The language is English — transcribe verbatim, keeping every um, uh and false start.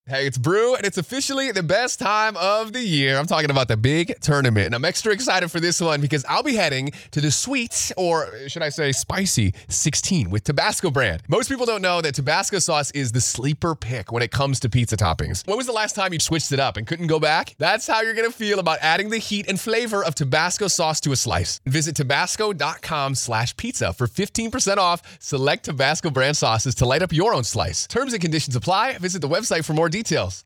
Hey, it's Brew, and it's officially the best time of the year. I'm talking about the big tournament, and I'm extra excited for this one because I'll be heading to the sweet, or should I say spicy, sixteen with Tabasco brand. Most people don't know that Tabasco sauce is the sleeper pick when it comes to pizza toppings. When was the last time you switched it up and couldn't go back? That's how you're going to feel about adding the heat and flavor of Tabasco sauce to a slice. Visit tabasco.com slash pizza for fifteen percent off select Tabasco brand sauces to light up your own slice. Terms and conditions apply. Visit the website for more details.